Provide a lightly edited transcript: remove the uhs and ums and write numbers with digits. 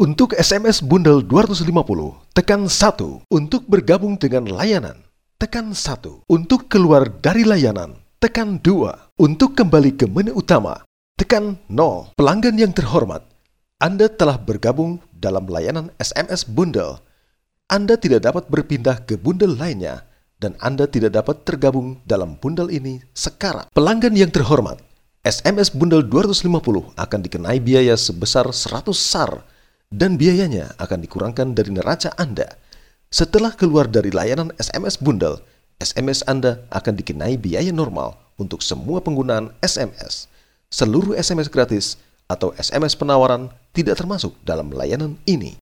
Untuk SMS bundle 250, tekan 1. Untuk bergabung dengan layanan, tekan 1. Untuk keluar dari layanan, tekan 2. Untuk kembali ke menu utama, tekan 0. Pelanggan yang terhormat, Anda telah bergabung dalam layanan SMS bundle. Anda tidak dapat berpindah ke bundle lainnya, dan Anda tidak dapat tergabung dalam bundle ini sekarang. Pelanggan yang terhormat, SMS bundle 250 akan dikenai biaya sebesar 100 SAR dan biayanya akan dikurangkan dari neraca Anda. Setelah keluar dari layanan SMS bundle, SMS Anda akan dikenai biaya normal untuk semua penggunaan SMS. Seluruh SMS gratis atau SMS penawaran tidak termasuk dalam layanan ini.